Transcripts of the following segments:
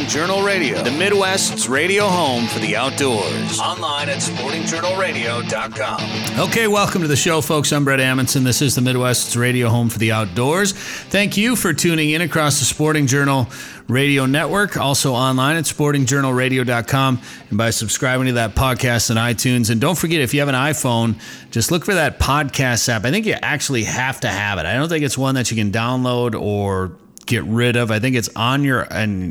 Journal Radio, the Midwest's radio home for the outdoors. Online at sportingjournalradio.com. Okay, welcome to the show, folks. I'm Brett Amundson. This is the Midwest's radio home for the outdoors. Thank you for tuning in across the Sporting Journal Radio Network, also online at sportingjournalradio.com, and by subscribing to that podcast on iTunes. And don't forget, if you have an iPhone, just look for that podcast app. I think you actually have to have it. I don't think it's one that you can download or get rid of. I think it's on your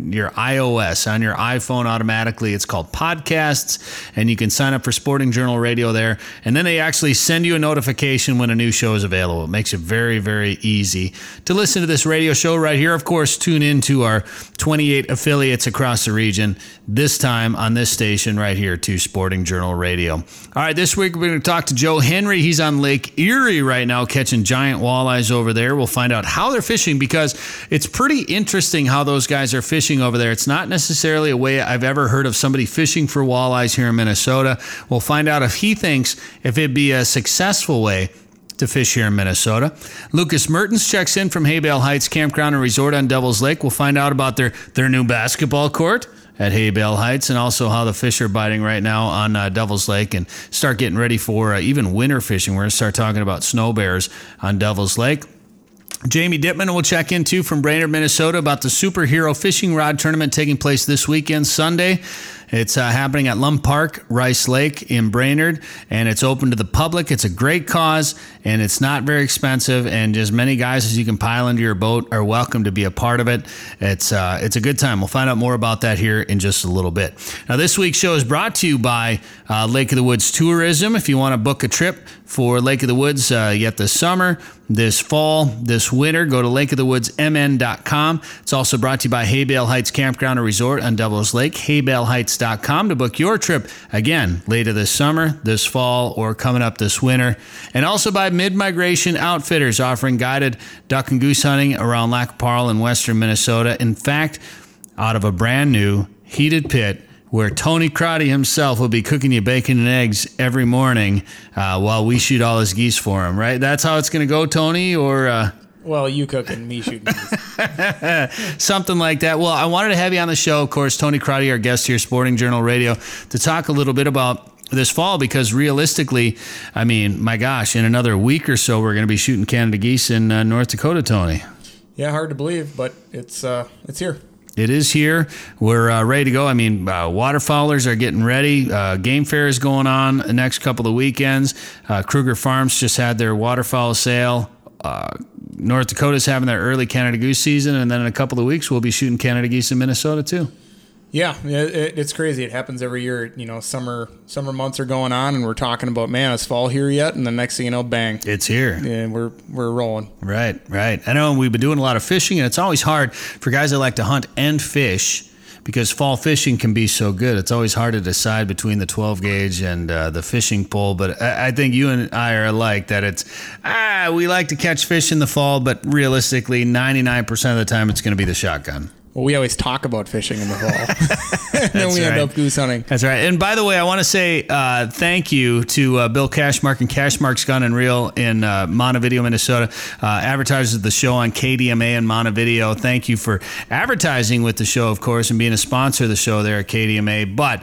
iOS, on your iPhone automatically. It's called Podcasts, and you can sign up for Sporting Journal Radio there. And then they actually send you a notification when a new show is available. It makes it very, very easy to listen to this radio show right here. Of course, tune in to our 28 affiliates across the region, this time on this station right here to Sporting Journal Radio. All right, this week we're going to talk to Joe Henry. He's on Lake Erie right now catching giant walleyes over there. We'll find out how they're fishing, because it's pretty interesting how those guys are fishing over there. It's not necessarily a way I've ever heard of somebody fishing for walleyes here in Minnesota. We'll find out if he thinks if it'd be a successful way to fish here in Minnesota. Lucas Mertens checks in from Haybale Heights Campground and Resort on Devil's Lake. We'll find out about their new basketball court at Haybale Heights, and also how the fish are biting right now on Devil's Lake, and start getting ready for even winter fishing. We're going to start talking about snow bears on Devil's Lake. Jamie Dittman will check in, too, from Brainerd, Minnesota, about the Superhero Fishing Rod Tournament taking place this weekend, Sunday. It's happening at Lum Park, Rice Lake in Brainerd, and it's open to the public. It's a great cause, and it's not very expensive, and as many guys as you can pile into your boat are welcome to be a part of it. It's a good time. We'll find out more about that here in just a little bit. Now, this week's show is brought to you by Lake of the Woods Tourism. If you want to book a trip for Lake of the Woods yet this summer, this fall, this winter, go to lakeofthewoodsmn.com. It's also brought to you by Haybale Heights Campground and Resort on Devil's Lake, haybaleheights.com, to book your trip, again, later this summer, this fall, or coming up this winter. And also by Mid-Migration Outfitters, offering guided duck and goose hunting around Lac Parle in western Minnesota. In fact, out of a brand new heated pit, where Tony Crotty himself will be cooking you bacon and eggs every morning while we shoot all his geese for him, right? That's how it's going to go, Tony, or... Well, you cooking, me shooting geese. Something like that. Well, I wanted to have you on the show, of course, Tony Crotty, our guest here, Sporting Journal Radio, to talk a little bit about this fall, because realistically, I mean, my gosh, in another week or so, we're going to be shooting Canada geese in North Dakota, Tony. Yeah, hard to believe, but it's here. It is here. We're ready to go. I mean, waterfowlers are getting ready. Game fair is going on the next couple of weekends. Kruger Farms just had their waterfowl sale. North Dakota's having their early Canada goose season, and then in a couple of weeks, we'll be shooting Canada geese in Minnesota, too. Yeah, it's crazy. It happens every year. You know, summer months are going on, and we're talking about, man, is fall here yet? And the next thing you know, bang, it's here. And we're rolling. Right. I know we've been doing a lot of fishing, and it's always hard for guys that like to hunt and fish, because fall fishing can be so good. It's always hard to decide between the 12 gauge and the fishing pole. But I think you and I are alike, that it's we like to catch fish in the fall, but realistically, 99% of the time, it's going to be the shotgun. Well, we always talk about fishing in the fall. And then we end up goose hunting. That's right. And by the way, I want to say thank you to Bill Cashmark and Cashmark's Gun and Reel in Montevideo, Minnesota. Advertises the show on KDMA in Montevideo. Thank you for advertising with the show, of course, and being a sponsor of the show there at KDMA. But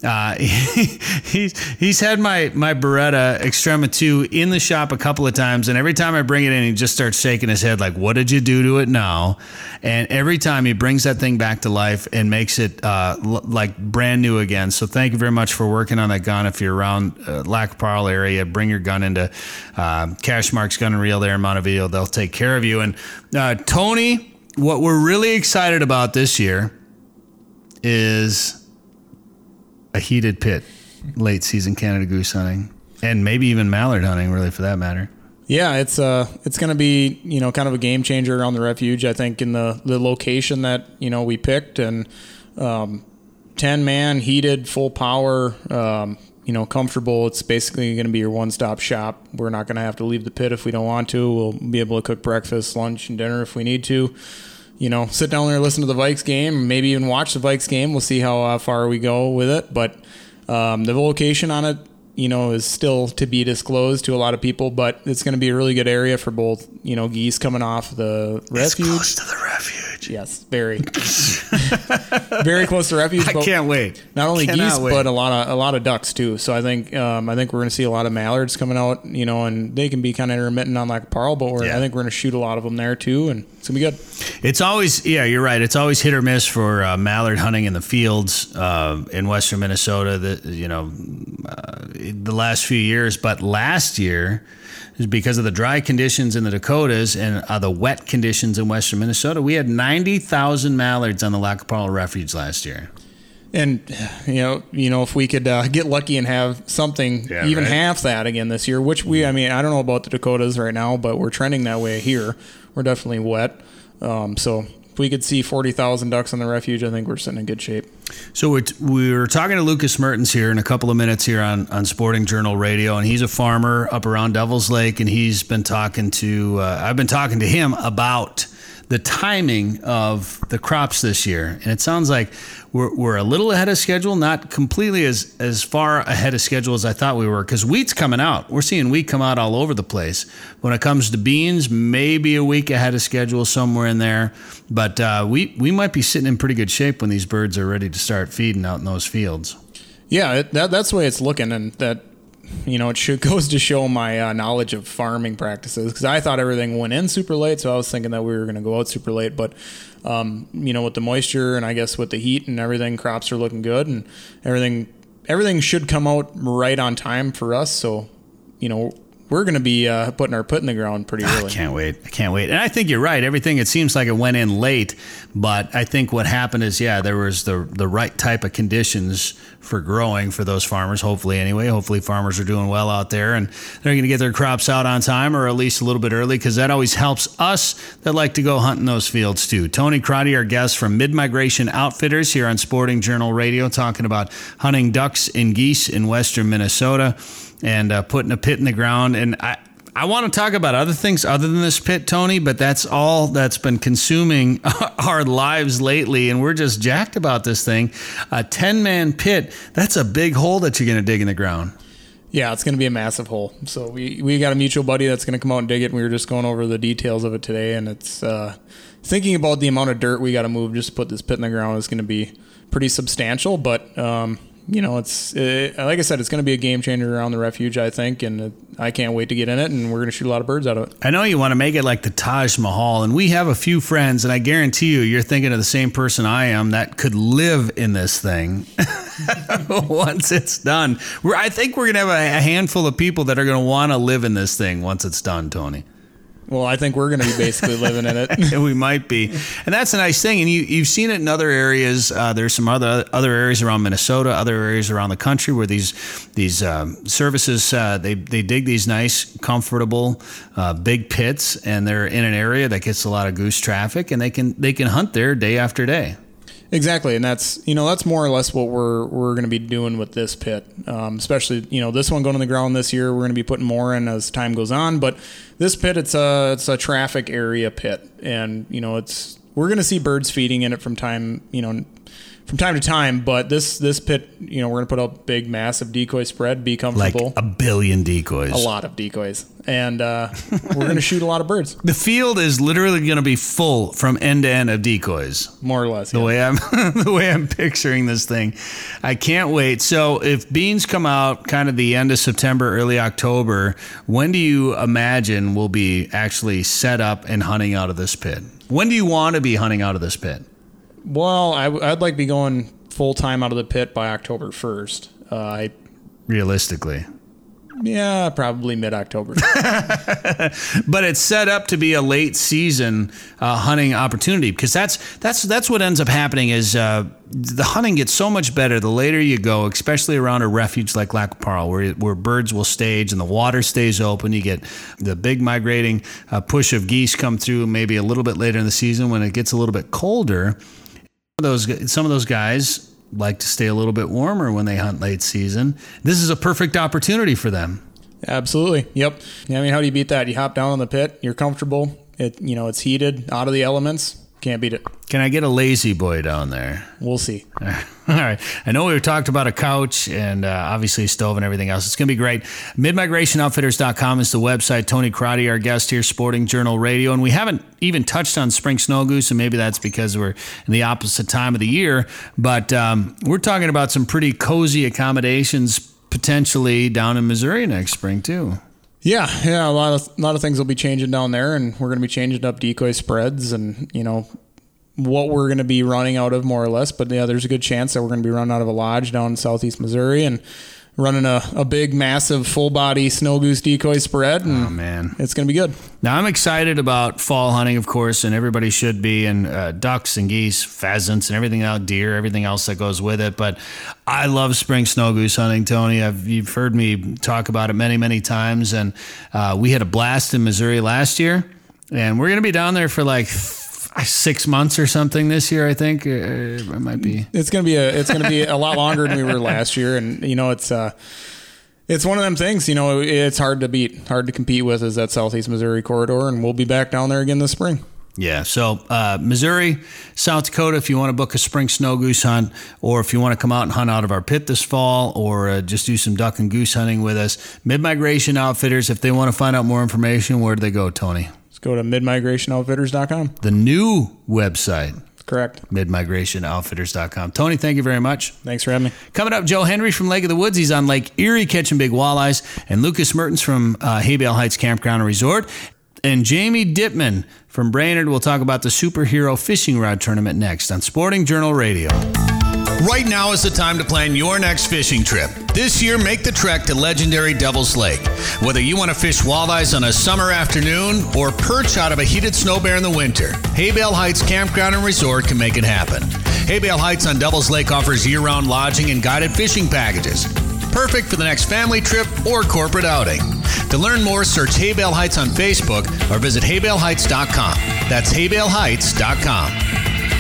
he's had my Beretta Extrema 2 in the shop a couple of times, and every time I bring it in, he just starts shaking his head like, what did you do to it now? And every time he brings that thing back to life and makes it like brand new again. So thank you very much for working on that gun. If you're around Lac Parle area, bring your gun into Cashmark's Gun and Reel there in Montevideo. They'll take care of you. And Tony, what we're really excited about this year is a heated pit, late season Canada goose hunting, and maybe even mallard hunting, really, for that matter. Yeah, it's going to be, you know, kind of a game changer around the refuge, I think, in the location that, you know, we picked, and 10-man heated, full power, you know, comfortable. It's basically going to be your one-stop shop. We're not going to have to leave the pit if we don't want to. We'll be able to cook breakfast, lunch, and dinner if we need to. You know, sit down there, listen to the Vikes game, maybe even watch the Vikes game. We'll see how far we go with it. But the location on it, you know, is still to be disclosed to a lot of people. But it's going to be a really good area for both, you know, geese coming off the refuge. It's close to the refuge. Yes, very, very close to refuge. I can't wait. Not only geese, but a lot of ducks too. So I think we're going to see a lot of mallards coming out, and they can be kind of intermittent on Lac Parle, but I think we're going to shoot a lot of them there too, and it's gonna be good. It's always, you're right. It's always hit or miss for mallard hunting in the fields in western Minnesota. The last few years, but last year, because of the dry conditions in the Dakotas and the wet conditions in western Minnesota, we had 90,000 mallards on the Lac Parle Refuge last year. And if we could get lucky and have something half that again this year, which I don't know about the Dakotas right now, but we're trending that way here. We're definitely wet. So if we could see 40,000 ducks on the refuge, I think we're sitting in good shape. So we're talking to Lucas Mertens here in a couple of minutes here on Sporting Journal Radio, and he's a farmer up around Devil's Lake, and he's been talking to I've been talking to him about the timing of the crops this year, and it sounds like we're a little ahead of schedule, not completely as far ahead of schedule as I thought we were, because wheat's coming out. We're seeing wheat come out all over the place. When it comes to beans, maybe a week ahead of schedule somewhere in there, but we might be sitting in pretty good shape when these birds are ready to start feeding out in those fields. Yeah, that's the way it's looking, and that it goes to show my knowledge of farming practices, because I thought everything went in super late, so I was thinking that we were going to go out super late, but with the moisture and I guess with the heat and everything, crops are looking good, and everything should come out right on time for us. So, we're going to be putting our foot in the ground pretty early. I can't wait. And I think you're right. Everything, it seems like it went in late, but I think what happened is, there was the right type of conditions for growing for those farmers, hopefully anyway. Hopefully farmers are doing well out there, and they're going to get their crops out on time, or at least a little bit early, because that always helps us that like to go hunt in those fields too. Tony Crotty, our guest from Mid-Migration Outfitters here on Sporting Journal Radio, talking about hunting ducks and geese in western Minnesota and putting a pit in the ground. And I want to talk about other things other than this pit, Tony, but that's all that's been consuming our lives lately, and we're just jacked about this thing. A 10-man pit, that's a big hole that you're going to dig in the ground. Yeah, it's going to be a massive hole. So we got a mutual buddy that's going to come out and dig it, and we were just going over the details of it today, and it's thinking about the amount of dirt we got to move just to put this pit in the ground is going to be pretty substantial, but it's like I said, it's going to be a game changer around the refuge, I think, and I can't wait to get in it, and we're going to shoot a lot of birds out of it. I know you want to make it like the Taj Mahal, and we have a few friends, and I guarantee you're thinking of the same person I am that could live in this thing once it's done. I think we're going to have a handful of people that are going to want to live in this thing once it's done, Tony. Well, I think we're going to be basically living in it. We might be. And that's a nice thing. And you've seen it in other areas. There's some other areas around Minnesota, other areas around the country where these services, they dig these nice, comfortable, big pits, and they're in an area that gets a lot of goose traffic, and they can hunt there day after day. Exactly, and that's more or less what we're going to be doing with this pit. Especially this one going in the ground this year, we're going to be putting more in as time goes on. But this pit, it's a traffic area pit, and we're going to see birds feeding in it from time to time. But this pit, we're going to put up big, massive decoy spread, be comfortable. Like a billion decoys. A lot of decoys. And we're going to shoot a lot of birds. The field is literally going to be full from end to end of decoys. More or less. The way I'm picturing this thing. I can't wait. So if beans come out kind of the end of September, early October, when do you imagine we'll be actually set up and hunting out of this pit? When do you want to be hunting out of this pit? Well, I'd like to be going full time out of the pit by October 1st. Realistically. Yeah, probably mid-October. But it's set up to be a late season hunting opportunity, because that's what ends up happening is the hunting gets so much better the later you go, especially around a refuge like Lac Parle, where birds will stage and the water stays open. You get the big migrating push of geese come through maybe a little bit later in the season when it gets a little bit colder. Some of those guys like to stay a little bit warmer when they hunt late season. This is a perfect opportunity for them. Absolutely. Yep. I mean, how do you beat that? You hop down on the pit, you're comfortable. It's heated, out of the elements. Can't beat it. Can I get a lazy boy down there? We'll see. All right. I know we talked about a couch and obviously a stove and everything else. It's going to be great. MidMigrationOutfitters.com is the website. Tony Crotty, our guest here, Sporting Journal Radio. And we haven't even touched on spring snow goose, and maybe that's because we're in the opposite time of the year. But we're talking about some pretty cozy accommodations potentially down in Missouri next spring, too. Yeah. A lot of things will be changing down there, and we're going to be changing up decoy spreads and, what we're going to be running out of more or less. But yeah, there's a good chance that we're going to be running out of a lodge down in southeast Missouri and running a big, massive, full-body snow goose decoy spread. And man, it's going to be good. Now, I'm excited about fall hunting, of course, and everybody should be, and ducks and geese, pheasants, and everything else, deer, everything else that goes with it. But I love spring snow goose hunting, Tony. You've heard me talk about it many, many times, and we had a blast in Missouri last year, and we're going to be down there for like 6 months or something this year. I think it might be. It's going to be a lot longer than we were last year, and it's one of them things. It's hard to beat, hard to compete with, is that southeast Missouri corridor, and we'll be back down there again this spring. Yeah, so Missouri, South Dakota, if you want to book a spring snow goose hunt, or if you want to come out and hunt out of our pit this fall, or just do some duck and goose hunting with us, Mid-Migration Outfitters, if they want to find out more information, where do they go, Tony? Go to midmigrationoutfitters.com. The new website. Correct. Midmigrationoutfitters.com. Tony, thank you very much. Thanks for having me. Coming up, Joe Henry from Lake of the Woods. He's on Lake Erie catching big walleyes. And Lucas Mertens from Haybale Heights Campground and Resort. And Jamie Dittman from Brainerd will talk about the Superhero Fishing Rod Tournament next on Sporting Journal Radio. Right now is the time to plan your next fishing trip. This year, make the trek to legendary Devil's Lake. Whether you want to fish walleyes on a summer afternoon or perch out of a heated snow bear in the winter, Haybale Heights Campground and Resort can make it happen. Haybale Heights on Devil's Lake offers year-round lodging and guided fishing packages. Perfect for the next family trip or corporate outing. To learn more, search Haybale Heights on Facebook or visit haybaleheights.com. That's haybaleheights.com.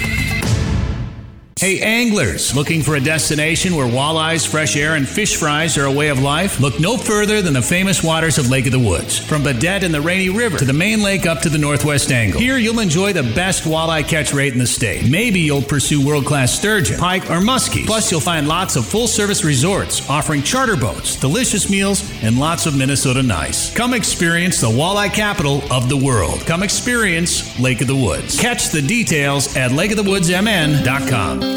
Hey anglers, looking for a destination where walleyes, fresh air, and fish fries are a way of life? Look no further than the famous waters of Lake of the Woods. From Badette and the Rainy River to the main lake up to the northwest angle. Here you'll enjoy the best walleye catch rate in the state. Maybe you'll pursue world-class sturgeon, pike, or muskies. Plus you'll find lots of full-service resorts offering charter boats, delicious meals, and lots of Minnesota nice. Come experience the walleye capital of the world. Come experience Lake of the Woods. Catch the details at lakeofthewoodsmn.com.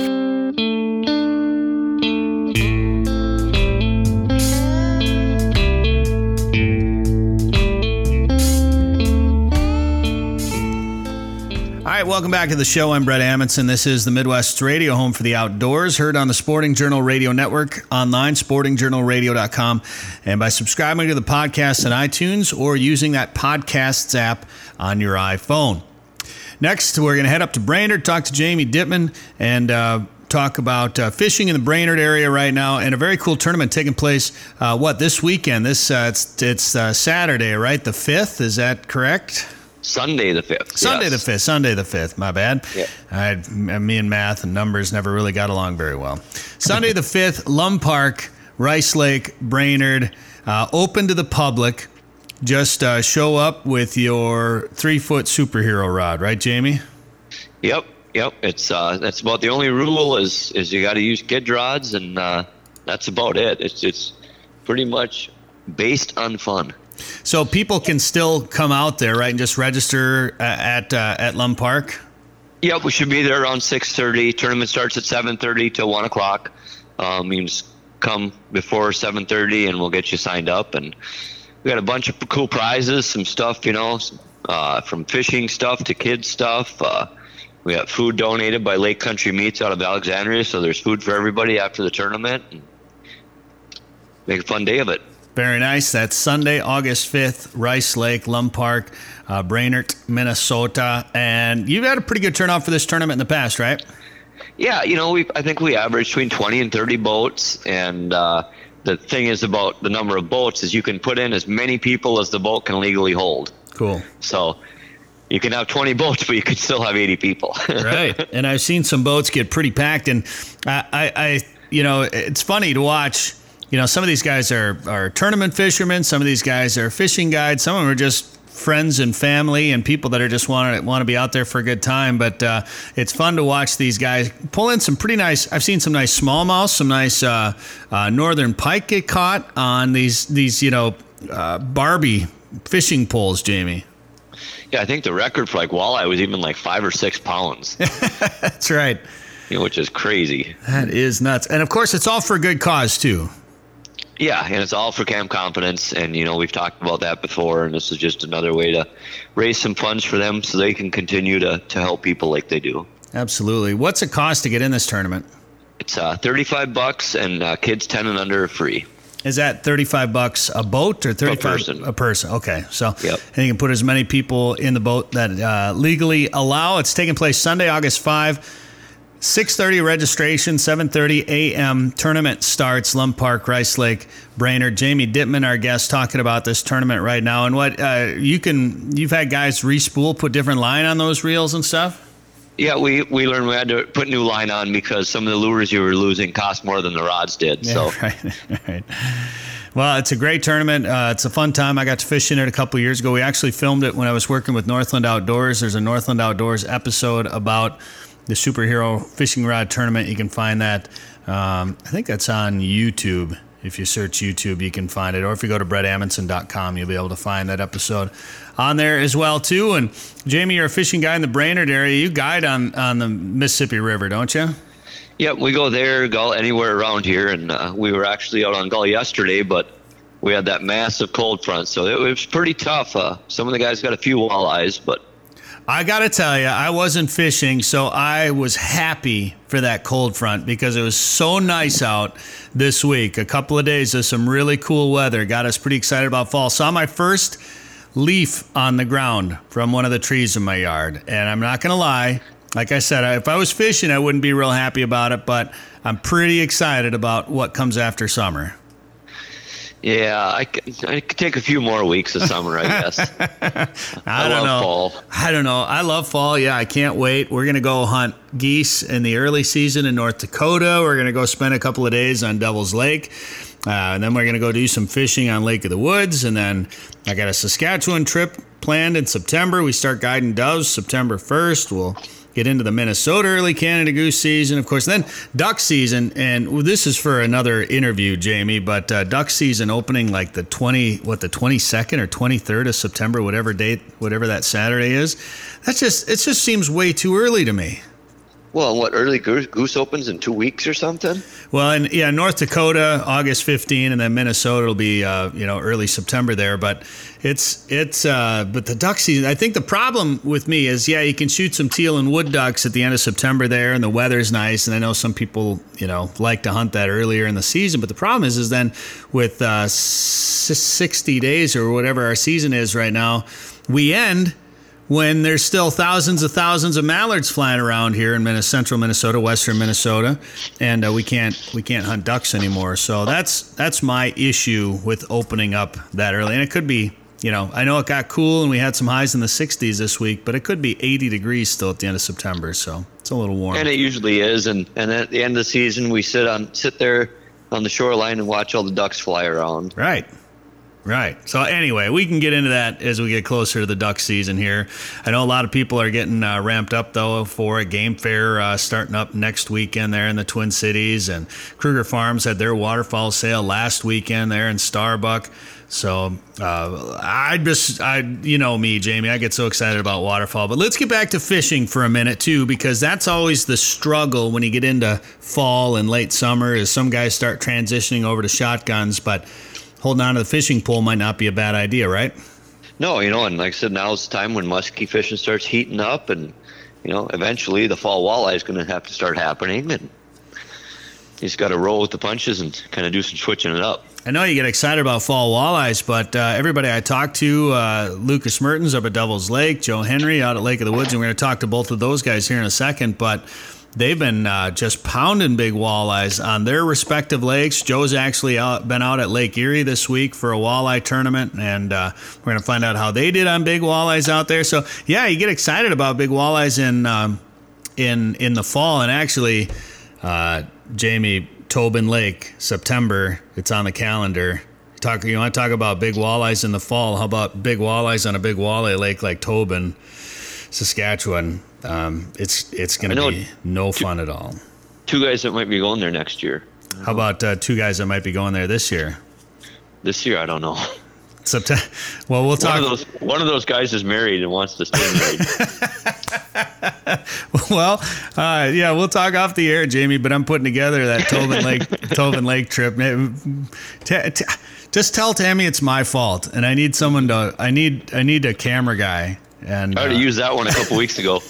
All right, welcome back to the show. I'm Brett Amundson. This is the Midwest's radio home for the outdoors, heard on the Sporting Journal Radio Network, online, sportingjournalradio.com, and by subscribing to the podcast on iTunes or using that podcasts app on your iPhone. Next, we're going to head up to Brainerd, talk to Jamie Dittman, and talk about fishing in the Brainerd area right now, and a very cool tournament taking place, this weekend? It's Saturday, right? The 5th, is that correct? Sunday the 5th. Sunday the 5th, my bad. Yeah. Me and math and numbers never really got along very well. Sunday the 5th, Lum Park, Rice Lake, Brainerd, open to the public. Just show up with your 3-foot superhero rod, right, Jamie? Yep. It's that's about the only rule is you got to use kid rods, and that's about it. It's pretty much based on fun. So people can still come out there, right, and just register at Lum Park? Yep, we should be there around 6:30. Tournament starts at 7:30 till 1 o'clock. You can just come before 7:30, and we'll get you signed up. And we got a bunch of cool prizes, some stuff, from fishing stuff to kids stuff. We got food donated by Lake Country Meats out of Alexandria, so there's food for everybody after the tournament. Make a fun day of it. Very nice. That's Sunday, August 5th, Rice Lake, Lum Park, Brainerd, Minnesota. And you've had a pretty good turnout for this tournament in the past, right? Yeah, I think we average between 20 and 30 boats. And the thing is about the number of boats is you can put in as many people as the boat can legally hold. Cool. So you can have 20 boats, but you can still have 80 people. Right. And I've seen some boats get pretty packed. And I it's funny to watch. Some of these guys are tournament fishermen. Some of these guys are fishing guides. Some of them are just friends and family and people that are just want to be out there for a good time. But it's fun to watch these guys pull in some pretty nice. I've seen some nice smallmouth, some nice northern pike get caught on these Barbie fishing poles, Jamie. Yeah, I think the record for like walleye was even like 5 or 6 pounds. That's right. Which is crazy. That is nuts. And of course, it's all for a good cause too. Yeah, and it's all for Camp Confidence, and we've talked about that before, and this is just another way to raise some funds for them so they can continue to help people like they do. Absolutely. What's it cost to get in this tournament? It's $35, and kids 10 and under are free. Is that $35 a boat or $35 a person? Okay, so yep. And you can put as many people in the boat that legally allow. It's taking place Sunday, August 5. 6:30 registration, 7:30 a.m. Tournament starts. Lund Park, Rice Lake, Brainerd. Jamie Dittman, our guest, talking about this tournament right now. And what you've had guys respool, put different line on those reels and stuff. Yeah, we learned we had to put new line on because some of the lures you were losing cost more than the rods did. Yeah, so right. Well, it's a great tournament. It's a fun time. I got to fish in it a couple of years ago. We actually filmed it when I was working with Northland Outdoors. There's a Northland Outdoors episode about the Superhero Fishing Rod Tournament. You can find that. I think that's on YouTube. If you search YouTube, you can find it. Or if you go to brettamundsen.com, you'll be able to find that episode on there as well, too. And Jamie, you're a fishing guy in the Brainerd area. You guide on the Mississippi River, don't you? Yeah, we go there, gull anywhere around here. And we were actually out on gull yesterday, but we had that massive cold front. So it was pretty tough. Some of the guys got a few walleyes, but I got to tell you, I wasn't fishing, so I was happy for that cold front because it was so nice out this week. A couple of days of some really cool weather got us pretty excited about fall. Saw my first leaf on the ground from one of the trees in my yard. And I'm not going to lie, like I said, if I was fishing, I wouldn't be real happy about it, but I'm pretty excited about what comes after summer. Yeah, I could take a few more weeks of summer, I guess. I don't know. Fall. I don't know. I love fall. Yeah, I can't wait. We're going to go hunt geese in the early season in North Dakota. We're going to go spend a couple of days on Devil's Lake. And then we're going to go do some fishing on Lake of the Woods. And then I got a Saskatchewan trip planned in September. We start guiding doves September 1st. We'll get into the Minnesota early Canada goose season, of course, then duck season. And this is for another interview, Jamie, but duck season opening like the 22nd or 23rd of September, whatever that Saturday is. It just seems way too early to me. Well, early goose opens in 2 weeks or something? Well, and yeah, North Dakota, August 15, and then Minnesota will be, early September there. But but the duck season, I think the problem with me is, yeah, you can shoot some teal and wood ducks at the end of September there, and the weather's nice. And I know some people, like to hunt that earlier in the season. But the problem is then with 60 days or whatever our season is right now, we end when there's still thousands of mallards flying around here in central Minnesota, western Minnesota, and we can't hunt ducks anymore. So that's my issue with opening up that early. And it could be, I know it got cool and we had some highs in the 60s this week, but it could be 80 degrees still at the end of September. So it's a little warm. And it usually is. And at the end of the season, we sit there on the shoreline and watch all the ducks fly around. Right. So anyway, we can get into that as we get closer to the duck season here. I know a lot of people are getting ramped up, though, for a game fair starting up next weekend there in the Twin Cities. And Kruger Farms had their waterfowl sale last weekend there in Starbuck. So me, Jamie, I get so excited about waterfowl. But let's get back to fishing for a minute, too, because that's always the struggle when you get into fall and late summer is some guys start transitioning over to shotguns, but holding on to the fishing pole might not be a bad idea, right? No, and like I said, now's the time when muskie fishing starts heating up, and eventually the fall walleye is going to have to start happening, and you just got to roll with the punches and kind of do some switching it up. I know you get excited about fall walleyes, but everybody I talked to, Lucas Mertens up at Devil's Lake, Joe Henry out at Lake of the Woods, and we're going to talk to both of those guys here in a second, but they've been just pounding big walleyes on their respective lakes. Joe's actually been out at Lake Erie this week for a walleye tournament, and we're going to find out how they did on big walleyes out there. So, yeah, you get excited about big walleyes in the fall. And actually, Jamie, Tobin Lake, September, it's on the calendar. You want to talk about big walleyes in the fall? How about big walleyes on a big walleye lake like Tobin, Saskatchewan? It's going to be no fun at all. 2 guys that might be going there next year. How about 2 guys that might be going there this year? This year, I don't know. Well, we'll talk. One of those guys is married and wants to stay married. Well, yeah, we'll talk off the air, Jamie. But I'm putting together that Tobin Lake trip. Just tell Tammy it's my fault, and I need someone to. I need a camera guy. And I already used that one a couple weeks ago.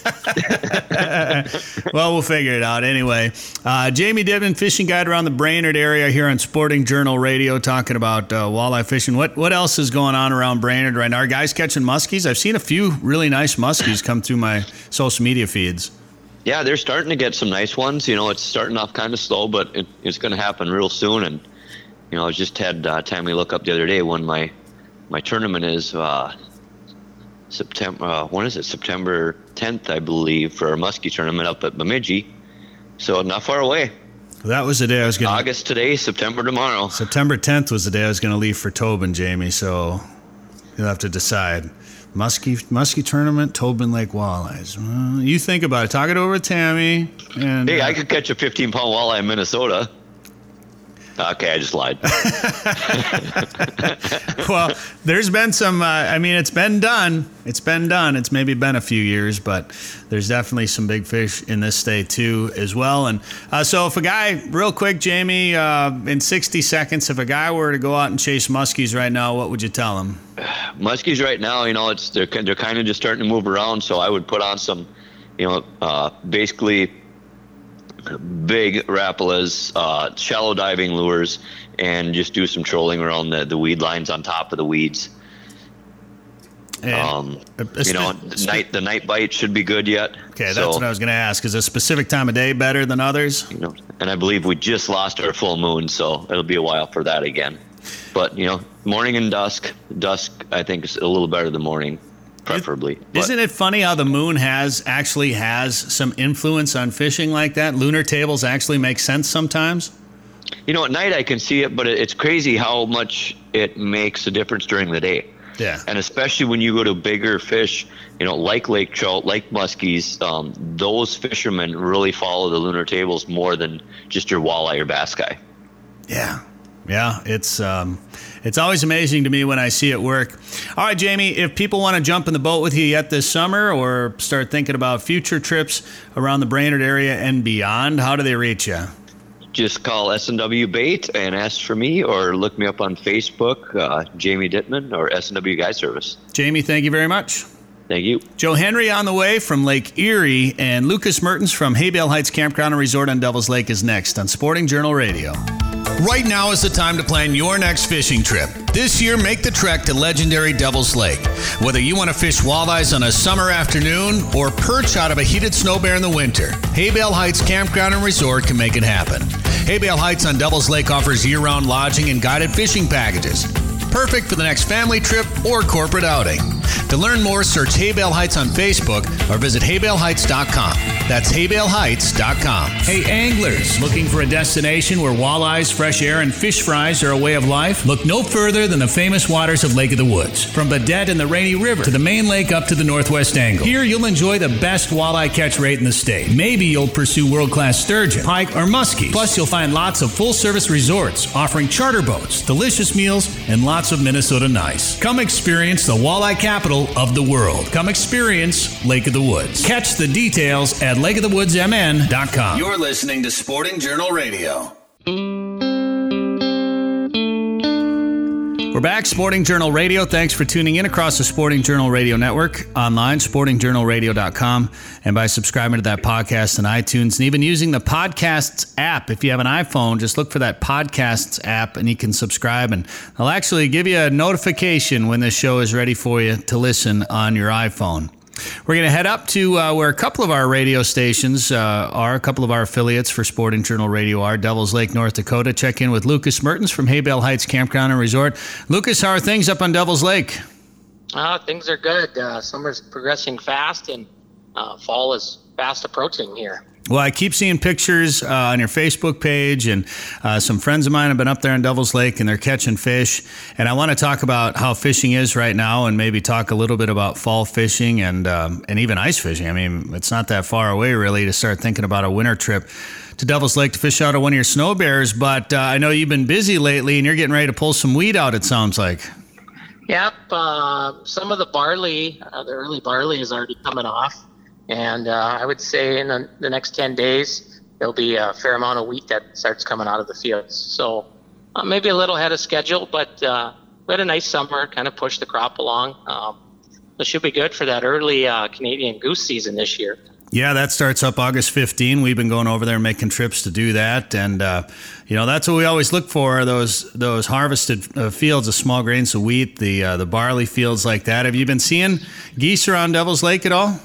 Well, we'll figure it out anyway. Jamie Dittman, fishing guide around the Brainerd area here on Sporting Journal Radio, talking about walleye fishing. What else is going on around Brainerd right now? Are guys catching muskies? I've seen a few really nice muskies come through my social media feeds. Yeah, they're starting to get some nice ones. It's starting off kind of slow, but it's going to happen real soon. And I just had Tammy look up the other day when my tournament is. September 10th, I believe, for our muskie tournament up at Bemidji. So not far away. That was the day I was going to... August today, September tomorrow. September 10th was the day I was going to leave for Tobin, Jamie, so you'll have to decide. Muskie tournament, Tobin Lake walleyes. You think about it. Talk it over with Tammy. And, hey, I could catch a 15-pound walleye in Minnesota. Okay, I just lied. Well, there's been some, it's been done. It's maybe been a few years, but there's definitely some big fish in this state too as well. And so if a guy, real quick, Jamie, in 60 seconds, if a guy were to go out and chase muskies right now, what would you tell him? Muskies right now, they're kind of just starting to move around, so I would put on some, basically big Rapalas, shallow diving lures, and just do some trolling around the weed lines on top of the weeds. The night bite should be good yet. Okay, that's what I was going to ask. Is a specific time of day better than others? And I believe we just lost our full moon, so it'll be a while for that again. But morning and dusk I think is a little better than morning. Preferably. Isn't it funny how the moon actually has some influence on fishing like that? Lunar tables actually make sense sometimes? At night I can see it, but it's crazy how much it makes a difference during the day. Yeah. And especially when you go to bigger fish, like lake trout, like muskies, those fishermen really follow the lunar tables more than just your walleye or bass guy. Yeah. Yeah, it's always amazing to me when I see it work. All right, Jamie, if people want to jump in the boat with you yet this summer or start thinking about future trips around the Brainerd area and beyond, how do they reach you? Just call S&W Bait and ask for me, or look me up on Facebook, Jamie Dittman, or S&W Guide Service. Jamie, thank you very much. Thank you. Joe Henry on the way from Lake Erie, and Lucas Mertens from Haybale Heights Campground and Resort on Devil's Lake is next on Sporting Journal Radio. Right now is the time to plan your next fishing trip. This year, make the trek to legendary Devil's Lake. Whether you want to fish walleyes on a summer afternoon or perch out of a heated snow bear in the winter, Haybale Heights Campground and Resort can make it happen. Haybale Heights on Devil's Lake offers year-round lodging and guided fishing packages. Perfect for the next family trip or corporate outing. To learn more, search Haybale Heights on Facebook or visit haybaleheights.com. That's haybaleheights.com. Hey anglers, looking for a destination where walleyes, fresh air, and fish fries are a way of life? Look no further than the famous waters of Lake of the Woods. From Badette and the Rainy River to the main lake up to the Northwest Angle. Here you'll enjoy the best walleye catch rate in the state. Maybe you'll pursue world-class sturgeon, pike, or muskies. Plus you'll find lots of full-service resorts offering charter boats, delicious meals, and lots of Minnesota nice. Come experience the walleye capital of the world. Come experience Lake of the Woods. Catch the details at lakeofthewoodsmn.com. You're listening to Sporting Journal Radio. We're back, Sporting Journal Radio. Thanks for tuning in across the Sporting Journal Radio Network, online, sportingjournalradio.com, and by subscribing to that podcast on iTunes, and even using the Podcasts app. If you have an iPhone, just look for that Podcasts app, and you can subscribe, and they'll actually give you a notification when the show is ready for you to listen on your iPhone. We're going to head up to where a couple of our radio stations are, a couple of our affiliates for Sporting Journal Radio are, Devil's Lake, North Dakota. Check in with Lucas Mertens from Haybale Heights Campground and Resort. Lucas, how are things up on Devil's Lake? Things are good. Summer's progressing fast, and fall is fast approaching here. Well, I keep seeing pictures on your Facebook page, and some friends of mine have been up there in Devil's Lake, and they're catching fish. And I want to talk about how fishing is right now, and maybe talk a little bit about fall fishing and even ice fishing. I mean, it's not that far away, really, to start thinking about a winter trip to Devil's Lake to fish out of one of your snow bears. But I know you've been busy lately, and you're getting ready to pull some weed out, it sounds like. Yep. Some of the barley, the early barley is already coming off. And I would say in the next 10 days, there'll be a fair amount of wheat that starts coming out of the fields. So maybe a little ahead of schedule, but we had a nice summer, kind of pushed the crop along. It should be good for that early Canadian goose season this year. Yeah, that starts up August 15. We've been going over there making trips to do that. And, that's what we always look for, are those harvested fields of small grains of wheat, the barley fields like that. Have you been seeing geese around Devil's Lake at all?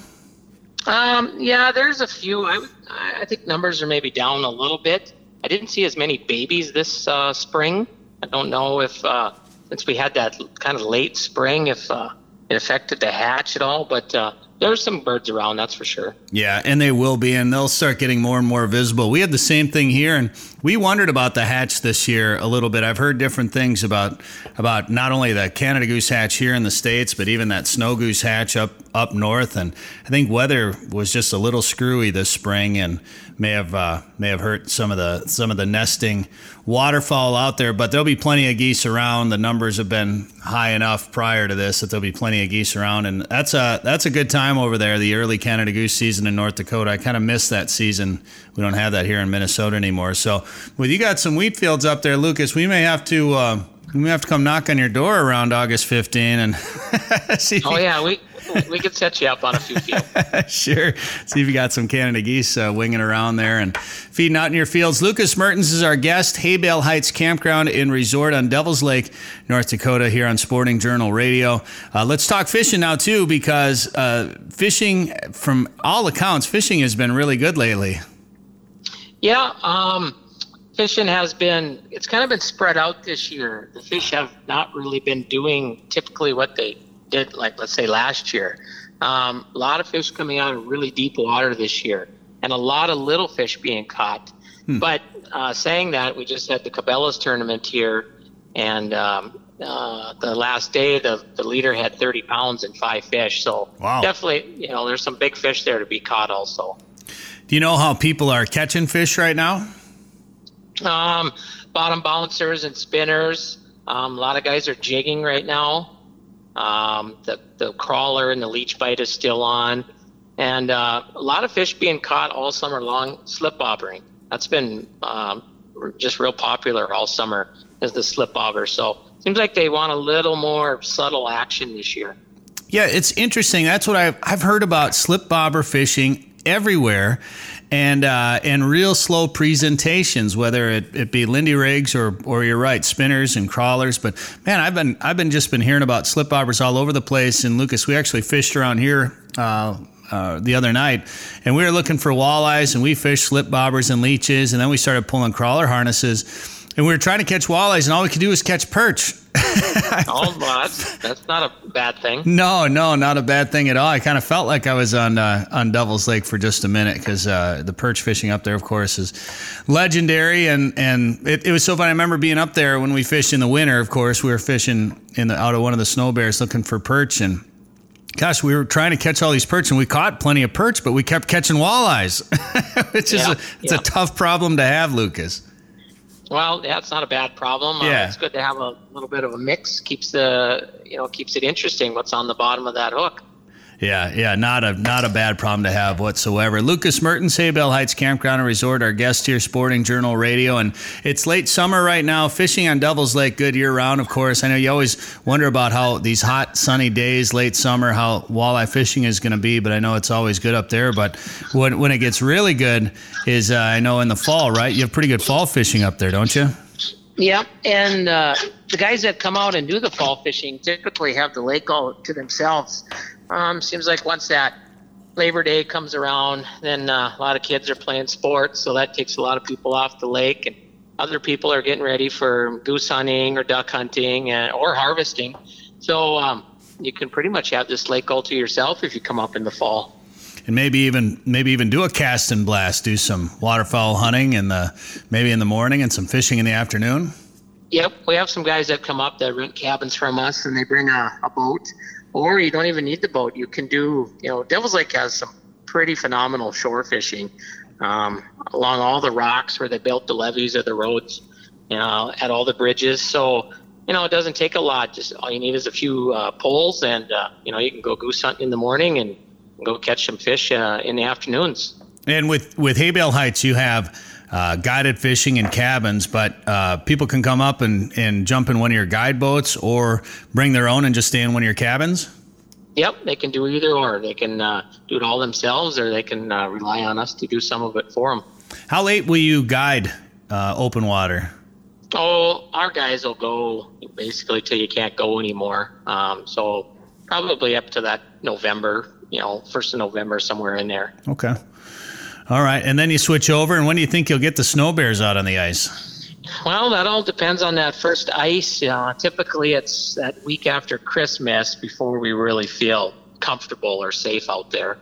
Yeah, there's a few. I think numbers are maybe down a little bit. I didn't see as many babies this spring. I don't know if, since we had that kind of late spring, if it affected the hatch at all, but there's some birds around, that's for sure. Yeah, and they will be, and they'll start getting more and more visible. We had the same thing here, and we wondered about the hatch this year a little bit. I've heard different things about not only the Canada goose hatch here in the States, but even that snow goose hatch up north. And I think weather was just a little screwy this spring, and may have hurt some of the nesting waterfowl out there. But there'll be plenty of geese around. The numbers have been high enough prior to this that there'll be plenty of geese around, and that's a good time over there. The early Canada goose season in North Dakota. I kind of miss that season. We don't have that here in Minnesota anymore. So, well, you got some wheat fields up there, Lucas. We may have to come knock on your door around August 15 and see. Oh yeah, we could set you up on a few fields. Sure. See if you got some Canada geese winging around there and feeding out in your fields. Lucas Mertens is our guest. Haybale Heights Campground and Resort on Devil's Lake, North Dakota, here on Sporting Journal Radio. Let's talk fishing now, too, because fishing, from all accounts, fishing has been really good lately. Yeah, fishing it's kind of been spread out this year. The fish have not really been doing typically what they did, like, let's say, last year. A lot of fish coming out of really deep water this year, and a lot of little fish being caught. But saying that, we just had the Cabela's tournament here, and the last day, the leader had 30 pounds and 5 fish. So wow. Definitely, there's some big fish there to be caught also. Do you know how people are catching fish right now? Bottom bouncers and spinners. A lot of guys are jigging right now. The crawler and the leech bite is still on. And a lot of fish being caught all summer long, slip bobbering. That's been just real popular all summer, is the slip bobber. So seems like they want a little more subtle action this year. Yeah, it's interesting. That's what I've heard about slip bobber fishing everywhere, and real slow presentations, whether it be Lindy rigs or you're right, spinners and crawlers. But man, I've been hearing about slip bobbers all over the place. And Lucas, we actually fished around here the other night, and we were looking for walleyes, and we fished slip bobbers and leeches, and then we started pulling crawler harnesses. And we were trying to catch walleyes, and all we could do was catch perch. Oh, well, that's not a bad thing. No, not a bad thing at all. I kind of felt like I was on Devil's Lake for just a minute, because the perch fishing up there, of course, is legendary. And it was so fun. I remember being up there when we fished in the winter. Of course, we were fishing out of one of the snow bears looking for perch, and gosh, we were trying to catch all these perch, and we caught plenty of perch, but we kept catching walleyes, which is a tough problem to have, Lucas. Well, yeah, it's not a bad problem. It's good to have a little bit of a mix. Keeps it interesting what's on the bottom of that hook. Yeah, not a bad problem to have whatsoever. Lucas Mertens, Haybale Heights Campground and Resort, our guest here, Sporting Journal Radio. And it's late summer right now. Fishing on Devil's Lake, good year-round, of course. I know you always wonder about how these hot, sunny days, late summer, how walleye fishing is going to be, but I know it's always good up there. But when it gets really good is, I know, in the fall, right? You have pretty good fall fishing up there, don't you? Yeah, and the guys that come out and do the fall fishing typically have the lake all to themselves. Seems like once that Labor Day comes around, then a lot of kids are playing sports, so that takes a lot of people off the lake, and other people are getting ready for goose hunting or duck hunting or harvesting. So you can pretty much have this lake all to yourself if you come up in the fall. and maybe even do a cast and blast, do some waterfowl hunting maybe in the morning and some fishing in the afternoon? Yep, we have some guys that come up that rent cabins from us, and they bring a boat, or you don't even need the boat. You can do, Devil's Lake has some pretty phenomenal shore fishing along all the rocks where they built the levees or the roads, at all the bridges. So, it doesn't take a lot. Just all you need is a few poles, and you can go goose hunting in the morning and go catch some fish in the afternoons. And with Haybale Heights, you have guided fishing and cabins, but people can come up and jump in one of your guide boats or bring their own and just stay in one of your cabins? Yep, they can do either or. They can do it all themselves, or they can rely on us to do some of it for them. How late will you guide open water? Oh, our guys will go basically till you can't go anymore. So probably up to that November, 1st of November, somewhere in there. Okay. All right. And then you switch over, and when do you think you'll get the snow bears out on the ice? Well, that all depends on that first ice. Typically, it's that week after Christmas before we really feel comfortable or safe out there.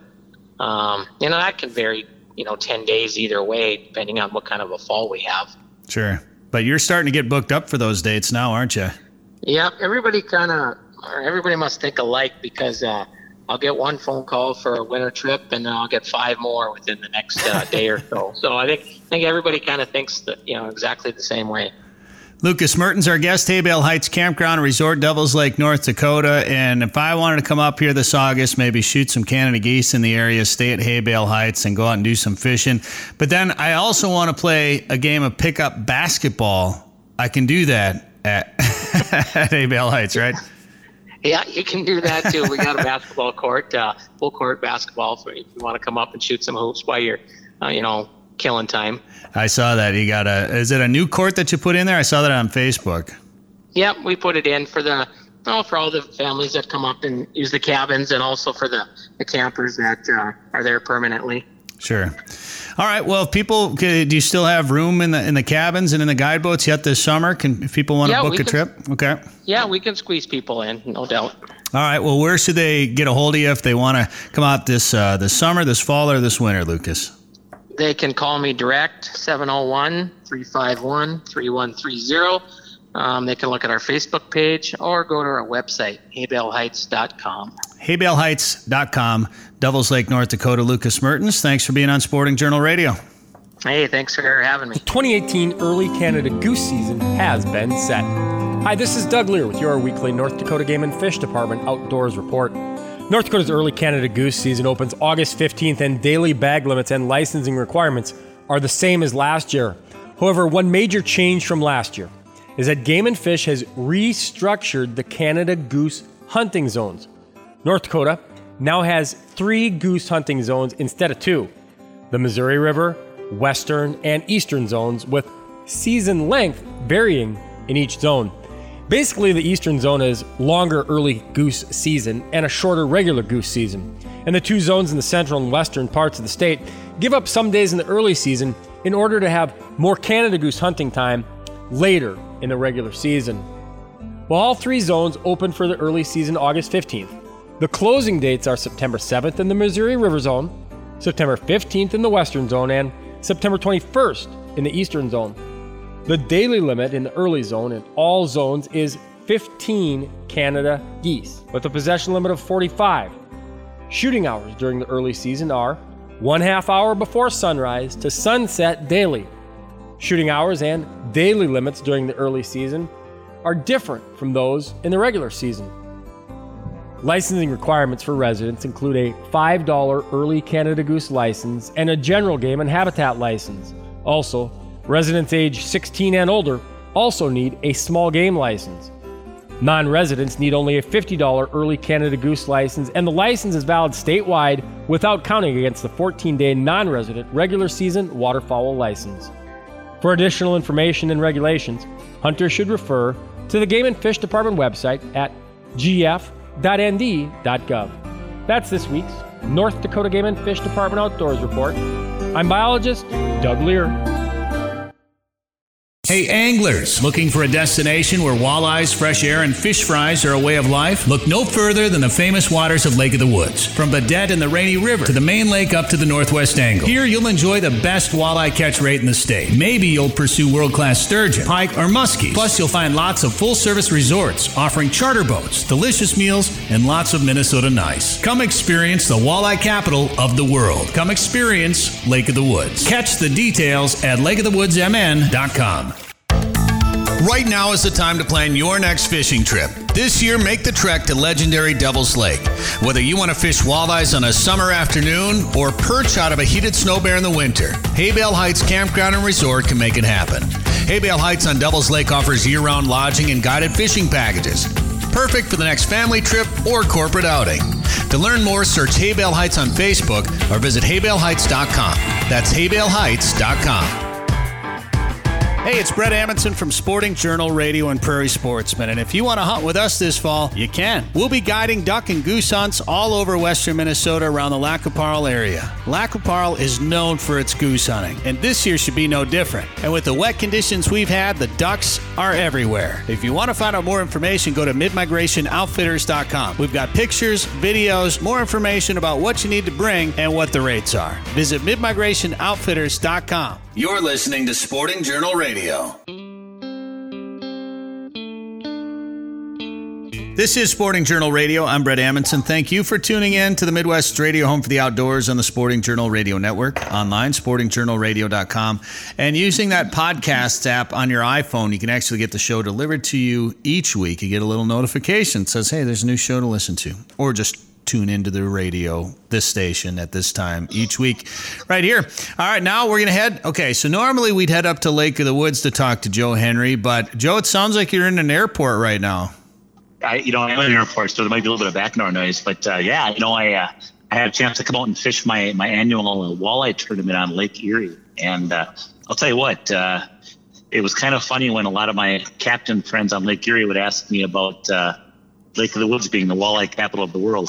That can vary, 10 days either way, depending on what kind of a fall we have. Sure. But you're starting to get booked up for those dates now, aren't you? Yeah, everybody must think alike, because I'll get one phone call for a winter trip, and then I'll get 5 more within the next day or so. So I think everybody kind of thinks that, exactly the same way. Lucas Mertens, our guest, Haybale Heights Campground Resort, Devils Lake, North Dakota. And if I wanted to come up here this August, maybe shoot some Canada geese in the area, stay at Haybale Heights and go out and do some fishing. But then I also want to play a game of pickup basketball. I can do that at Haybale Heights, right? Yeah, you can do that too. We got a basketball court, full court basketball, so if you want to come up and shoot some hoops while you're, killing time. I saw that. You got is it a new court that you put in there? I saw that on Facebook. Yep, we put it in for all the families that come up and use the cabins, and also for the campers that are there permanently. Sure. All right. Well, do you still have room in the cabins and in the guide boats yet this summer? If people want to book a trip? Okay. Yeah, we can squeeze people in, no doubt. All right. Well, where should they get a hold of you if they want to come out this summer, this fall, or this winter, Lucas? They can call me direct, 701-351-3130. They can look at our Facebook page or go to our website, haybaleheights.com. haybaleheights.com, Devils Lake, North Dakota. Lucas Mertens, thanks for being on Sporting Journal Radio. Hey, thanks for having me. The 2018 Early Canada Goose season has been set. Hi, this is Doug Lear with your weekly North Dakota Game and Fish Department Outdoors Report. North Dakota's Early Canada Goose season opens August 15th, and daily bag limits and licensing requirements are the same as last year. However, one major change from last year is that Game and Fish has restructured the Canada Goose hunting zones. North Dakota now has 3 goose hunting zones instead of 2. The Missouri River, Western, and Eastern zones, with season length varying in each zone. Basically, the Eastern zone is longer early goose season and a shorter regular goose season. And the 2 zones in the central and western parts of the state give up some days in the early season in order to have more Canada goose hunting time later in the regular season. Well, all 3 zones open for the early season August 15th. The closing dates are September 7th in the Missouri River zone, September 15th in the Western zone, and September 21st in the Eastern zone. The daily limit in the early zone in all zones is 15 Canada geese, with a possession limit of 45. Shooting hours during the early season are 1/2 hour before sunrise to sunset daily. Shooting hours and daily limits during the early season are different from those in the regular season. Licensing requirements for residents include a $5 Early Canada Goose license and a General Game and Habitat license. Also, residents age 16 and older also need a small game license. Non-residents need only a $50 Early Canada Goose license, and the license is valid statewide without counting against the 14-day non-resident regular season waterfowl license. For additional information and regulations, hunters should refer to the Game and Fish Department website at gf.nd.gov. That's this week's North Dakota Game and Fish Department Outdoors Report. I'm biologist Doug Lear. Hey anglers, looking for a destination where walleyes, fresh air, and fish fries are a way of life? Look no further than the famous waters of Lake of the Woods. From Baudette and the Rainy River to the main lake up to the northwest angle. Here you'll enjoy the best walleye catch rate in the state. Maybe you'll pursue world-class sturgeon, pike, or muskies. Plus you'll find lots of full-service resorts offering charter boats, delicious meals, and lots of Minnesota nice. Come experience the walleye capital of the world. Come experience Lake of the Woods. Catch the details at lakeofthewoodsmn.com. Right now is the time to plan your next fishing trip. This year, make the trek to legendary Devil's Lake. Whether you want to fish walleyes on a summer afternoon or perch out of a heated snow bear in the winter, Haybale Heights Campground and Resort can make it happen. Haybale Heights on Devil's Lake offers year-round lodging and guided fishing packages. Perfect for the next family trip or corporate outing. To learn more, search Haybale Heights on Facebook or visit haybaleheights.com. That's haybaleheights.com. Hey, it's Brett Amundson from Sporting Journal Radio and Prairie Sportsman, and if you want to hunt with us this fall, you can. We'll be guiding duck and goose hunts all over western Minnesota around the Lac qui Parle area. Lac qui Parle is known for its goose hunting, and this year should be no different. And with the wet conditions we've had, the ducks are everywhere. If you want to find out more information, go to midmigrationoutfitters.com. We've got pictures, videos, more information about what you need to bring and what the rates are. Visit midmigrationoutfitters.com. You're listening to Sporting Journal Radio. This is Sporting Journal Radio. I'm Brett Amundson. Thank you for tuning in to the Midwest Radio home for the outdoors on the Sporting Journal Radio Network, online, sportingjournalradio.com. And using that podcast app on your iPhone, you can actually get the show delivered to you each week. You get a little notification that says, hey, there's a new show to listen to. Or just tune into the radio, this station at this time each week right here. All right, now we're going to head. Okay, so normally we'd head up to Lake of the Woods to talk to Joe Henry, but Joe, it sounds like you're in an airport right now. I'm in an airport, so there might be a little bit of background noise, but I had a chance to come out and fish my annual walleye tournament on Lake Erie. And I'll tell you what, it was kind of funny when a lot of my captain friends on Lake Erie would ask me about Lake of the Woods being the walleye capital of the world.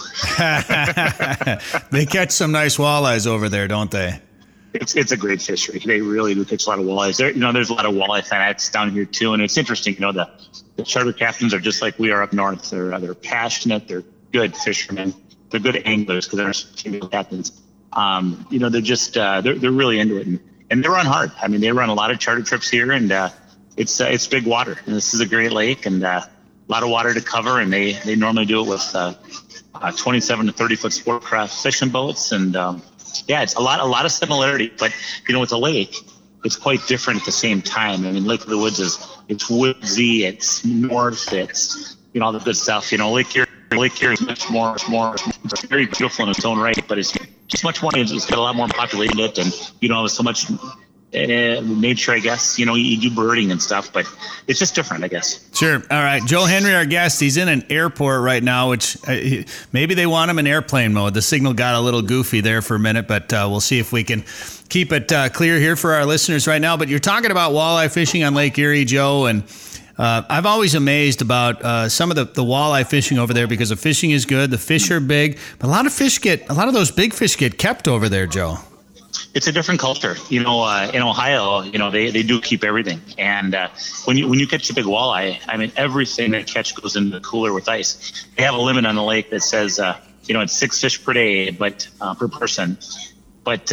They catch some nice walleyes over there, don't they? It's a great fishery. They really do catch a lot of walleyes. There's a lot of walleye fanatics down here too, and it's interesting. The charter captains are just like we are up north. They're passionate. They're good fishermen. They're good anglers because they're female captains. They're just they're really into it, and they run hard. I mean, they run a lot of charter trips here, and it's big water. And this is a great lake, and a lot of water to cover, and they normally do it with 27 to 30 foot sport craft fishing boats, and it's a lot of similarity. But with a lake, it's quite different at the same time. I mean, Lake of the Woods it's woodsy, it's north, it's all the good stuff. Lake Erie is much more. It's very beautiful in its own right, but it's just much more. It's got a lot more population in it, and so much nature, I guess. You do birding and stuff, but it's just different, I guess. Sure. All right. Joe Henry, our guest, he's in an airport right now, which maybe they want him in airplane mode. The signal got a little goofy there for a minute, but we'll see if we can keep it clear here for our listeners right now. But you're talking about walleye fishing on Lake Erie, Joe, and I've always amazed about some of the walleye fishing over there because the fishing is good, the fish are big, but a lot of those big fish get kept over there, Joe. It's a different culture. In Ohio, they do keep everything. And when you catch a big walleye, I mean, everything they catch goes into the cooler with ice. They have a limit on the lake that says, it's 6 fish per day, but per person. But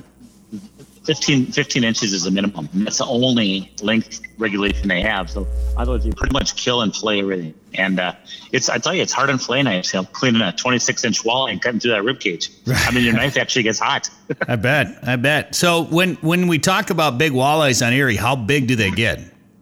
15 inches is the minimum. And that's the only length regulation they have. So otherwise, you pretty much kill and fillet everything. And I tell you, it's hard on fillet knives. Cleaning a 26-inch walleye and cutting through that rib cage. I mean, your knife actually gets hot. I bet. So when we talk about big walleyes on Erie, how big do they get?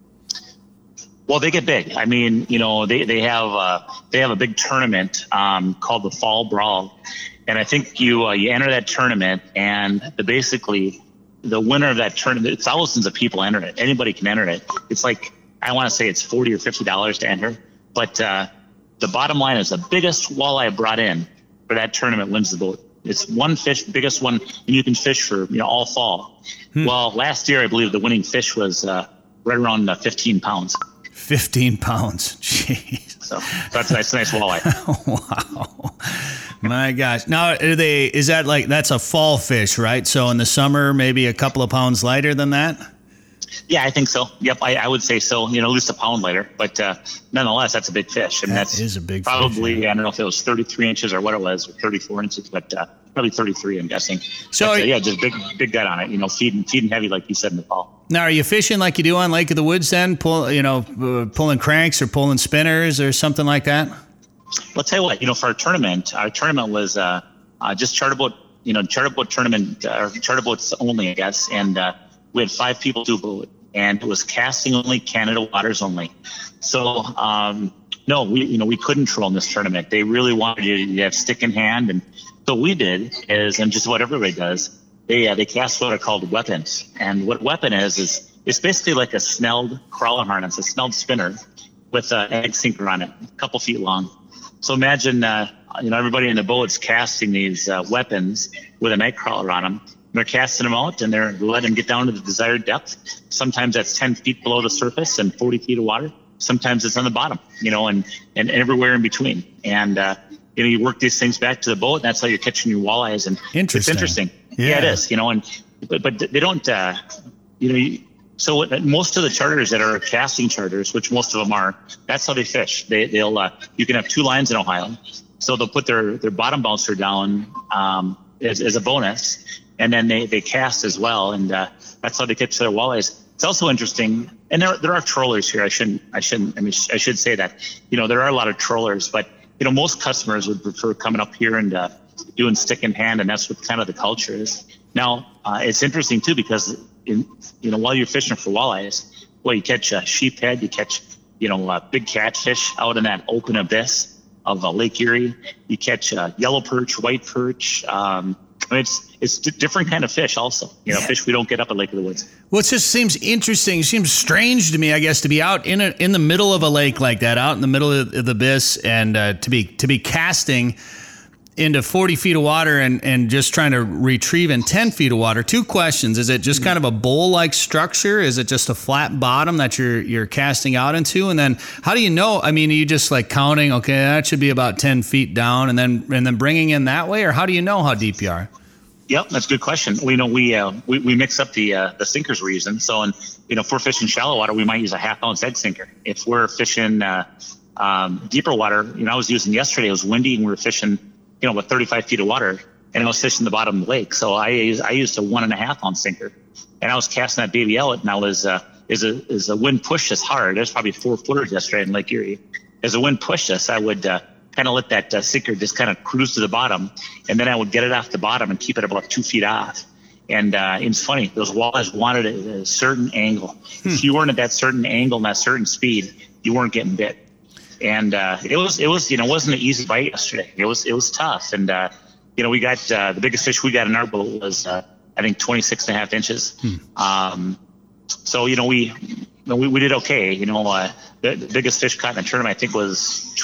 Well, they get big. I mean, they have a big tournament called the Fall Brawl, and I think you enter that tournament, and the winner of that tournament, thousands of people enter it. Anybody can enter it. It's like, I want to say it's $40 or $50 to enter. But the bottom line is the biggest walleye brought in for that tournament wins the boat. It's one fish, biggest one, and you can fish for all fall. Well, last year I believe the winning fish was right around 15 pounds. 15 pounds, jeez. So that's a nice walleye. Wow, my gosh! Now, that's a fall fish, right? So in the summer, maybe a couple of pounds lighter than that. Yeah, I think so. Yep, I would say so. At least a pound lighter, but nonetheless, that's a big fish. I mean, that is a big probably, fish. I don't know if it was 33 inches or what it was, or 34 inches, but probably 33, I'm guessing. So but, yeah, just big gut on it. Feeding heavy, like you said in the fall. Now, are you fishing like you do on Lake of the Woods then? Pulling cranks or pulling spinners or something like that? I'll tell you what. For our tournament was just charter boat tournament, or charter boats only, I guess, and we had 5 people do boat, and it was casting only, Canada waters only. So no, we couldn't troll in this tournament. They really wanted you to have stick in hand, and so what we did is, and just what everybody does, they cast what are called weapons. And what weapon is it's basically like a snelled crawler harness, a snelled spinner with an egg sinker on it, a couple feet long. So imagine everybody in the boat's casting these weapons with an egg crawler on them. They're casting them out, and they're letting them get down to the desired depth. Sometimes that's 10 feet below the surface and 40 feet of water. Sometimes it's on the bottom, and everywhere in between. And you work these things back to the boat, and that's how you're catching your walleyes. And it's interesting. Yeah, it is. But they don't. So most of the charters that are casting charters, which most of them are, that's how they fish. They'll you can have 2 lines in Ohio, so they'll put their bottom bouncer down as a bonus, and then they cast as well, and that's how they catch their walleyes. It's also interesting, and there are trollers here. I should say that there are a lot of trollers, but most customers would prefer coming up here and doing stick in hand, and that's what kind of the culture is. Now it's interesting too, because while you're fishing for walleyes, you catch a sheephead, you catch big catfish out in that open abyss of Lake Erie. You catch yellow perch, white perch. It's different kind of fish also, fish we don't get up at Lake of the Woods. Well, it just seems interesting. It seems strange to me, I guess, to be out in the middle of a lake like that, out in the middle of the abyss, and to be casting into 40 feet of water and just trying to retrieve in 10 feet of water. 2 questions. Is it just kind of a bowl-like structure? Is it just a flat bottom that you're casting out into? And then how do you know? I mean, are you just like counting, okay, that should be about 10 feet down, and then bringing in that way? Or how do you know how deep you are? Yep, that's a good question. We mix up the sinkers we're using. So, if we're fishing shallow water, we might use a 1/2 ounce egg sinker. If we're fishing deeper water, I was using yesterday, it was windy, and we were fishing with 35 feet of water, and I was fishing the bottom of the lake. So I used a 1.5 ounce sinker, and I was casting that baby out, and I was, as the wind pushed us hard, there's probably 4 footers yesterday in Lake Erie. As the wind pushed us, I would kind of let that sinker just kind of cruise to the bottom, and then I would get it off the bottom and keep it about 2 feet off. And it's funny, those walleyes wanted it at a certain angle. If you weren't at that certain angle and that certain speed, you weren't getting bit. And it was wasn't an easy bite yesterday. It was tough. And we got the biggest fish we got in our boat was I think 26.5 inches. So we did okay. The biggest fish caught in the tournament I think was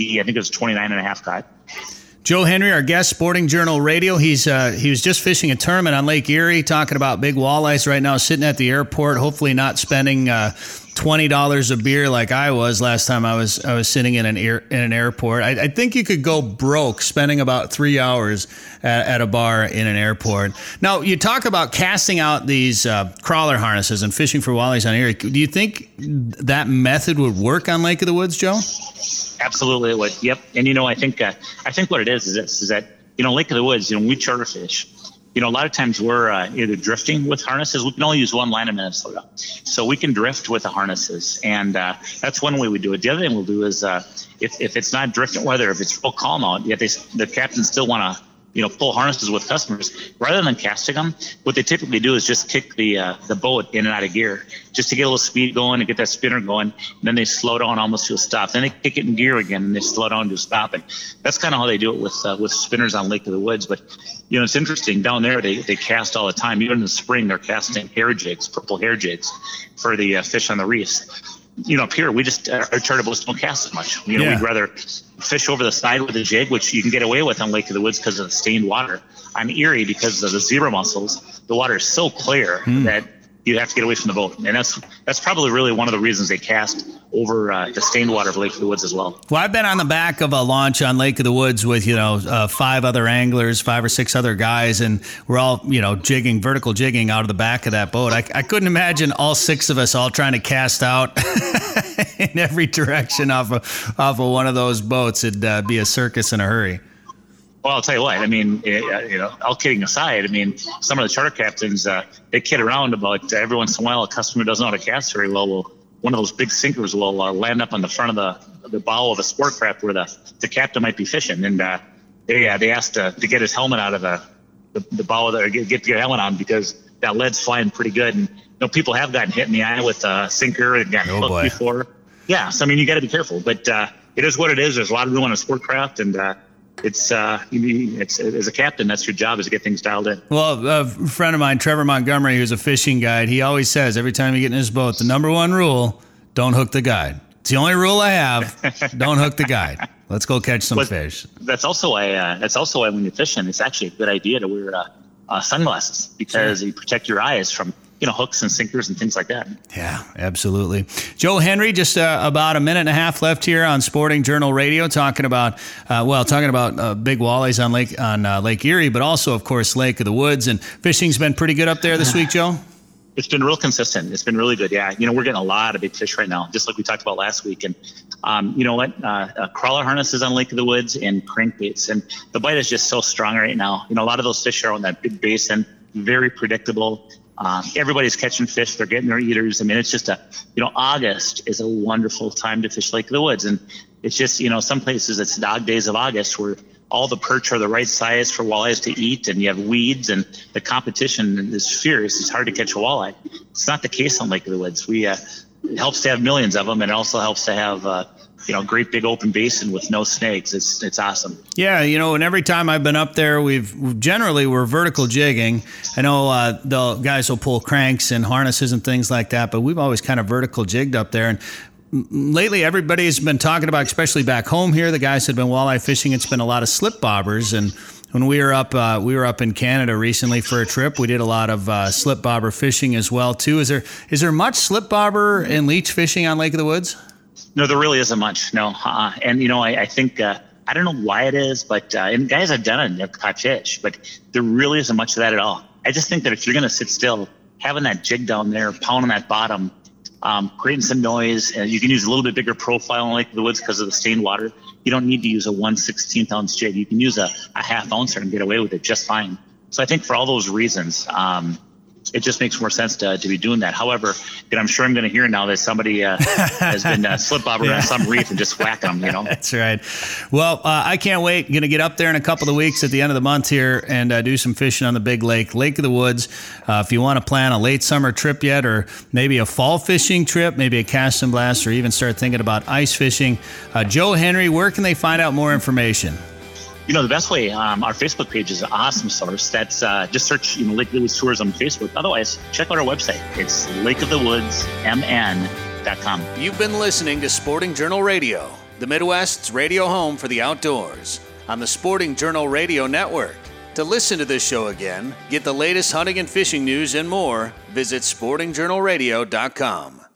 29.5 caught. Joe Henry, our guest, Sporting Journal Radio. He was just fishing a tournament on Lake Erie, talking about big walleyes right now, sitting at the airport, hopefully not spending $20 a beer like I was last time I was sitting in an airport. I think you could go broke spending about 3 hours at a bar in an airport. Now, you talk about casting out these crawler harnesses and fishing for walleyes on Erie. Do you think that method would work on Lake of the Woods, Joe? Absolutely, it would. Yep. And I think what it is that Lake of the Woods, we charter fish. A lot of times we're either drifting with harnesses. We can only use one line in Minnesota, so we can drift with the harnesses, and that's one way we do it. The other thing we'll do is if it's not drifting weather, if it's real calm out, yet the captains still want to pull harnesses with customers, rather than casting them, what they typically do is just kick the boat in and out of gear, just to get a little speed going and get that spinner going. And then they slow down almost to a stop. Then they kick it in gear again and they slow down to a stop. And that's kind of how they do it with spinners on Lake of the Woods. But it's interesting down there. They cast all the time. Even in the spring, they're casting hair jigs, purple hair jigs, for the fish on the reefs. Up here, we just our charter boats don't cast as much. We'd rather fish over the side with a jig, which you can get away with on Lake of the Woods because of the stained water. On Erie, because of the zebra mussels, the water is so clear that you have to get away from the boat. And that's probably really one of the reasons they cast over the stained water of Lake of the Woods as well. Well, I've been on the back of a launch on Lake of the Woods with, 5 other anglers, 5 or 6 other guys, and we're all, vertical jigging out of the back of that boat. I couldn't imagine all 6 of us all trying to cast out in every direction off of one of those boats. It'd be a circus in a hurry. Well, I'll tell you what, I mean, all kidding aside, I mean, some of the charter captains, they kid around about every once in a while a customer doesn't know how to cast very well. Well, one of those big sinkers will land up on the front of the bow of a sport craft where the captain might be fishing. And they asked to get his helmet out of the bow of get the helmet on because that lead's flying pretty good. And, people have gotten hit in the eye with a sinker and gotten hooked before. Yeah, so, I mean, you got to be careful. But it is what it is. There's a lot of room on a sport craft, and it's as a captain, that's your job, is to get things dialed in. Well, a friend of mine, Trevor Montgomery, who's a fishing guide, he always says every time you get in his boat, the number one rule, don't hook the guide. It's the only rule I have. Don't hook the guide. Let's go catch some fish. That's also why when you're fishing, it's actually a good idea to wear sunglasses because you protect your eyes from hooks and sinkers and things like that. Yeah, absolutely. Joe Henry, just about a minute and a half left here on Sporting Journal Radio, talking about big walleyes on Lake Erie, but also, of course, Lake of the Woods. And fishing's been pretty good up there this week, Joe? It's been real consistent. It's been really good. Yeah. We're getting a lot of big fish right now, just like we talked about last week. And you know what? Crawler harnesses on Lake of the Woods and crankbaits. And the bite is just so strong right now. A lot of those fish are on that big basin, very predictable. Everybody's catching fish. They're getting their eaters. I mean, it's just August is a wonderful time to fish Lake of the Woods. And it's just, some places it's dog days of August where all the perch are the right size for walleyes to eat, and you have weeds, and the competition is fierce. It's hard to catch a walleye. It's not the case on Lake of the Woods. It helps to have millions of them, and it also helps to have great big open basin with no snakes. It's awesome. Yeah, and every time I've been up there, we're vertical jigging. I know the guys will pull cranks and harnesses and things like that, but we've always kind of vertical jigged up there. And lately, everybody's been talking about, especially back home here, the guys that have been walleye fishing, it's been a lot of slip bobbers. And when we were up in Canada recently for a trip, we did a lot of slip bobber fishing as well too. Is there much slip bobber and leech fishing on Lake of the Woods? No, there really isn't much. No, and I think I don't know why it is, but and guys have done it and have caught fish, but there really isn't much of that at all. I just think that if you're going to sit still, having that jig down there, pounding that bottom, creating some noise, you can use a little bit bigger profile on Lake of the Woods because of the stained water. You don't need to use a 1/16 ounce jig. You can use a half ouncer and get away with it just fine. So I think for all those reasons, it just makes more sense to be doing that. However, I'm sure I'm going to hear now that somebody has been slip bobbering on some reef and just whack them, That's right. Well, I can't wait. Going to get up there in a couple of weeks at the end of the month here and do some fishing on the big lake, Lake of the Woods. If you want to plan a late summer trip yet, or maybe a fall fishing trip, maybe a cast and blast, or even start thinking about ice fishing, Joe Henry, where can they find out more information? The best way, our Facebook page is an awesome source. That's just search Lake of the Woods Tours on Facebook. Otherwise, check out our website. It's lakeofthewoodsmn.com. You've been listening to Sporting Journal Radio, the Midwest's radio home for the outdoors, on the Sporting Journal Radio Network. To listen to this show again, get the latest hunting and fishing news and more, visit sportingjournalradio.com.